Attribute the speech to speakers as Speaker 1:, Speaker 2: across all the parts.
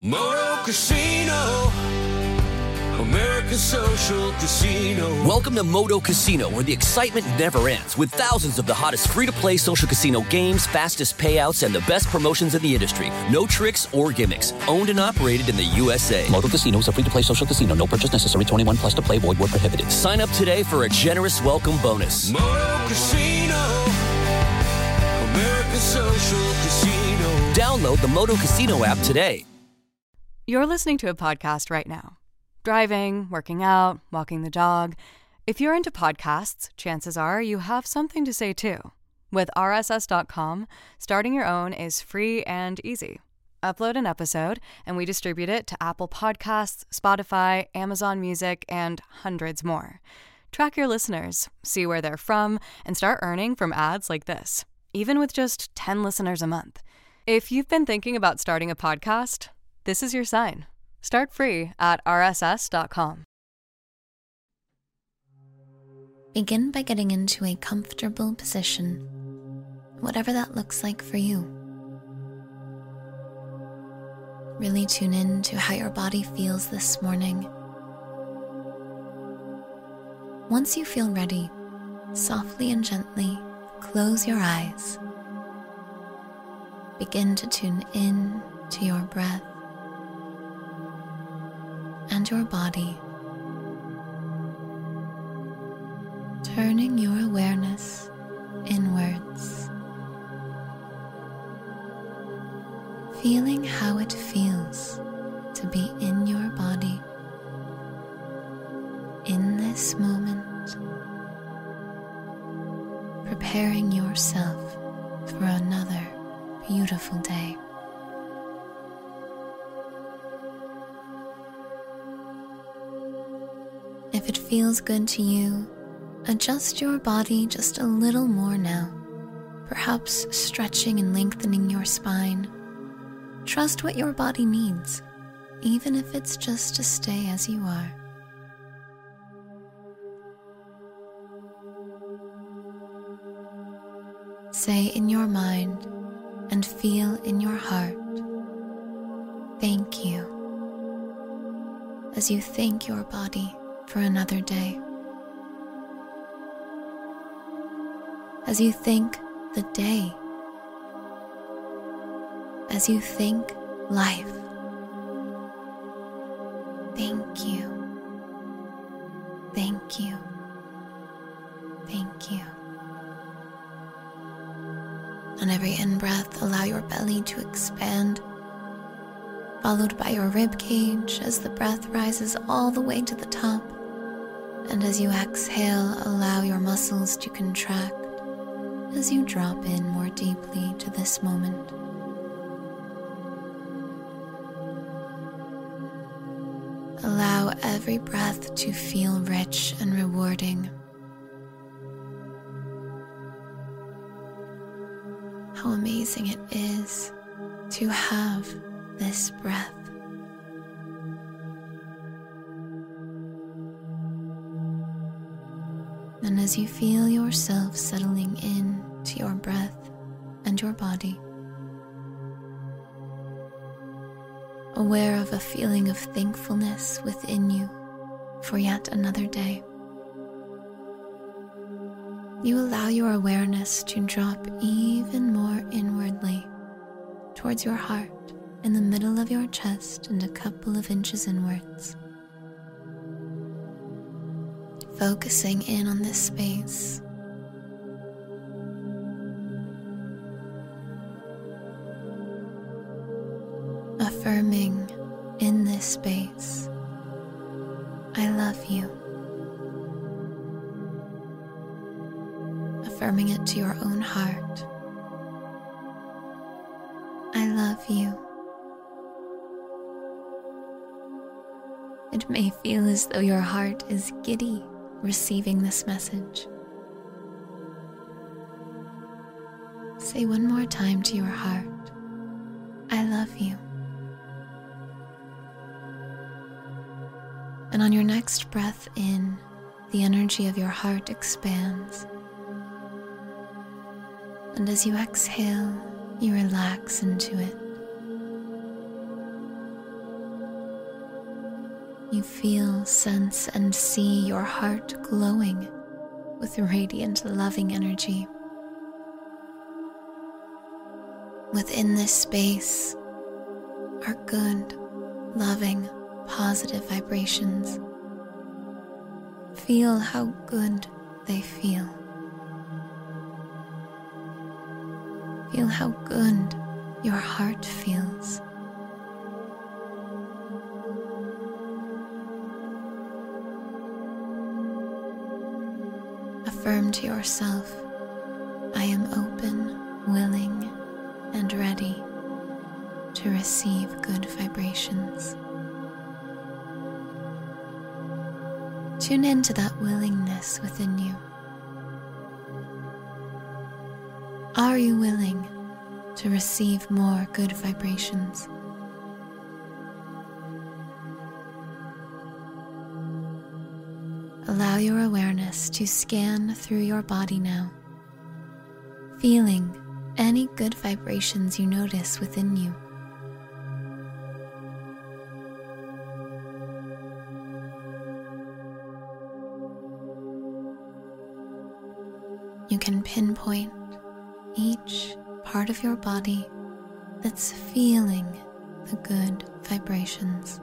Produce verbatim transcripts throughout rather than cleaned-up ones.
Speaker 1: Moto Casino, America's social casino.
Speaker 2: Welcome to Moto Casino, where the excitement never ends, with thousands of the hottest free-to-play social casino games, fastest payouts, and the best promotions in the industry. No tricks or gimmicks. Owned and operated in the U S A.
Speaker 3: Moto Casino is a free-to-play social casino. No purchase necessary. twenty-one plus to play. Void where prohibited.
Speaker 2: Sign up today for a generous welcome bonus.
Speaker 1: Moto Casino, America's social casino.
Speaker 2: Download the Moto Casino app today.
Speaker 4: You're listening to a podcast right now. Driving, working out, walking the dog. If you're into podcasts, chances are you have something to say too. With R S S dot com, starting your own is free and easy. Upload an episode, and we distribute it to Apple Podcasts, Spotify, Amazon Music, and hundreds more. Track your listeners, see where they're from, and start earning from ads like this, even with just ten listeners a month. If you've been thinking about starting a podcast, this is your sign. Start free at R S S dot com.
Speaker 5: Begin by getting into a comfortable position, whatever that looks like for you. Really tune in to how your body feels this morning. Once you feel ready, softly and gently close your eyes. Begin to tune in to your breath and your body, turning your awareness inwards, feeling how it feels to be in your body in this moment, preparing yourself for another beautiful day. If it feels good to you, adjust your body just a little more now, perhaps stretching and lengthening your spine. Trust what your body needs, even if it's just to stay as you are. Say in your mind and feel in your heart, thank you, as you thank your body for another day. As you thank the day. As you thank life. Thank you. Thank you. Thank you. On every in-breath, allow your belly to expand, followed by your rib cage as the breath rises all the way to the top. And as you exhale, allow your muscles to contract as you drop in more deeply to this moment. Allow every breath to feel rich and rewarding. How amazing it is to have this breath. And as you feel yourself settling in to your breath and your body, aware of a feeling of thankfulness within you for yet another day, you allow your awareness to drop even more inwardly towards your heart in the middle of your chest and a couple of inches inwards. Focusing in on this space. Affirming in this space, I love you. Affirming it to your own heart. I love you. It may feel as though your heart is giddy receiving this message. Say one more time to your heart, I love you. And on your next breath in, the energy of your heart expands. And as you exhale, you relax into it. you feel, sense, and see your heart glowing with radiant, loving energy. Within this space are good, loving, positive vibrations. Feel how good they feel. Feel how good your heart feels. Affirm to yourself, I am open, willing, and ready to receive good vibrations. Tune into that willingness within you. Are you willing to receive more good vibrations? Allow your awareness to scan through your body now, feeling any good vibrations you notice within you. You can pinpoint each part of your body that's feeling the good vibrations.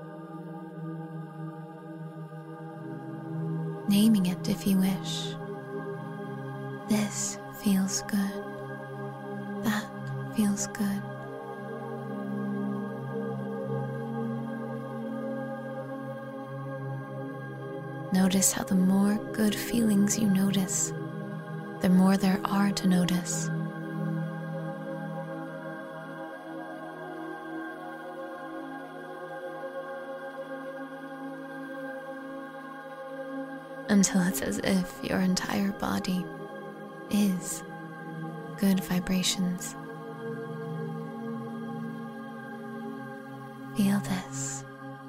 Speaker 5: Naming it if you wish. This feels good. That feels good. Notice how the more good feelings you notice, the more there are to notice. Until it's as if your entire body is good vibrations. Feel this.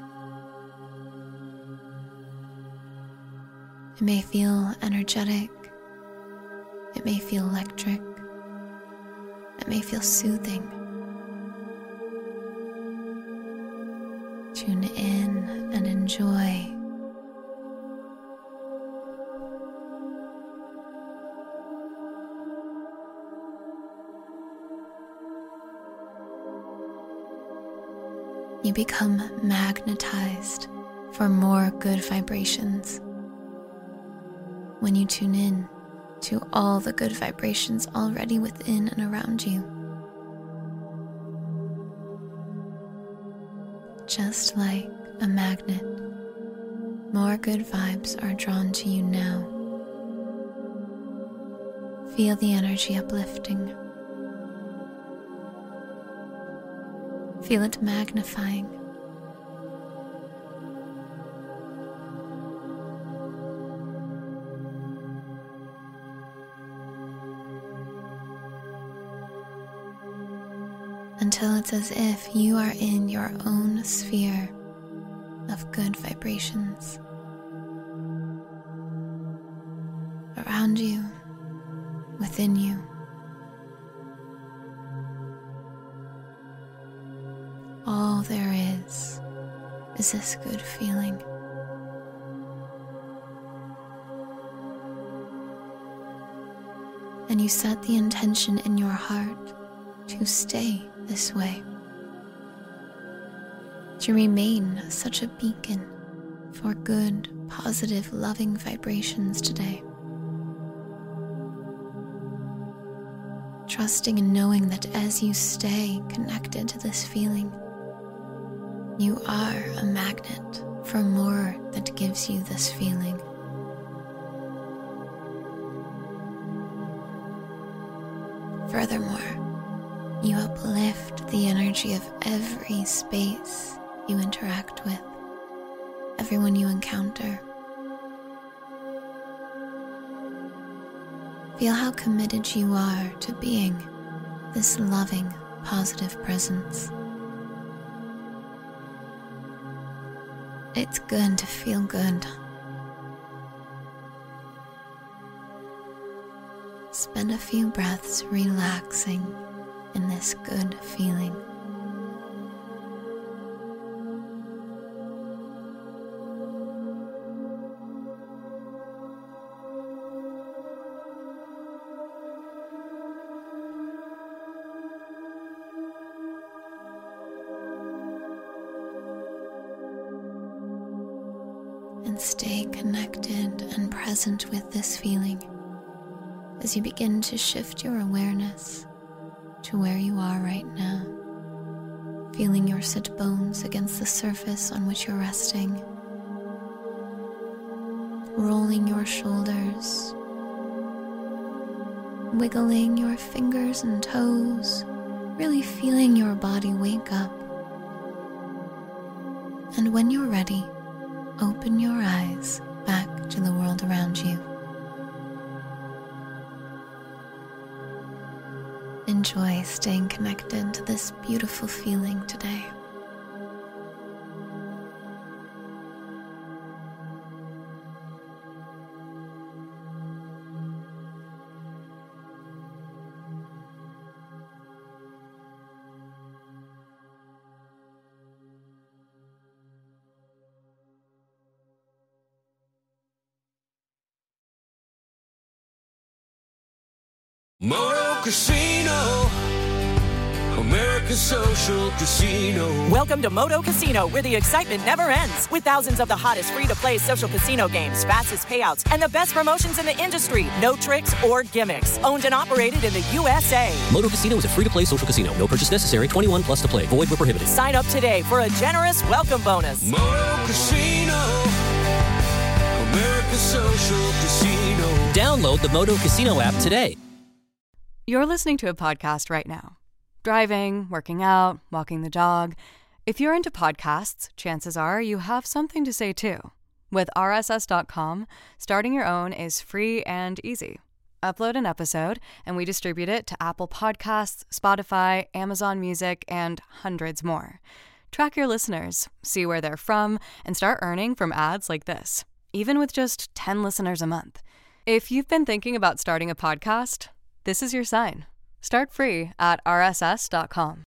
Speaker 5: It may feel energetic. It may feel electric. It may feel soothing. Tune in and enjoy. You become magnetized for more good vibrations when you tune in to all the good vibrations already within and around you. Just like a magnet, more good vibes are drawn to you now. Feel the energy uplifting. Feel it magnifying. Until it's as if you are in your own sphere of good vibrations. Around you, within you. All there is is this good feeling. And you set the intention in your heart to stay this way, to remain such a beacon for good, positive, loving vibrations today. Trusting and knowing that as you stay connected to this feeling, you are a magnet for more that gives you this feeling. Furthermore, you uplift the energy of every space you interact with, everyone you encounter. Feel how committed you are to being this loving, positive presence. It's good to feel good. Spend a few breaths relaxing in this good feeling. and stay connected and present with this feeling as you begin to shift your awareness to where you are right now, feeling your sit bones against the surface on which you're resting, rolling your shoulders, wiggling your fingers and toes, really feeling your body wake up. And when you're ready, open your eyes back to the world around you. Enjoy staying connected to this beautiful feeling today.
Speaker 1: Moto Casino, America's social casino.
Speaker 6: Welcome to Moto Casino, where the excitement never ends. With thousands of the hottest free-to-play social casino games, fastest payouts, and the best promotions in the industry. No tricks or gimmicks. Owned and operated in the U S A.
Speaker 3: Moto Casino is a free-to-play social casino. No purchase necessary. twenty-one plus to play. Void where prohibited.
Speaker 6: Sign up today for a generous welcome bonus.
Speaker 1: Moto Casino, America's social casino.
Speaker 3: Download the Moto Casino app today.
Speaker 4: You're listening to a podcast right now. Driving, working out, walking the dog. If you're into podcasts, chances are you have something to say too. With R S S dot com, starting your own is free and easy. Upload an episode, and we distribute it to Apple Podcasts, Spotify, Amazon Music, and hundreds more. Track your listeners, see where they're from, and start earning from ads like this, even with just ten listeners a month. If you've been thinking about starting a podcast, this is your sign. Start free at R S S dot com.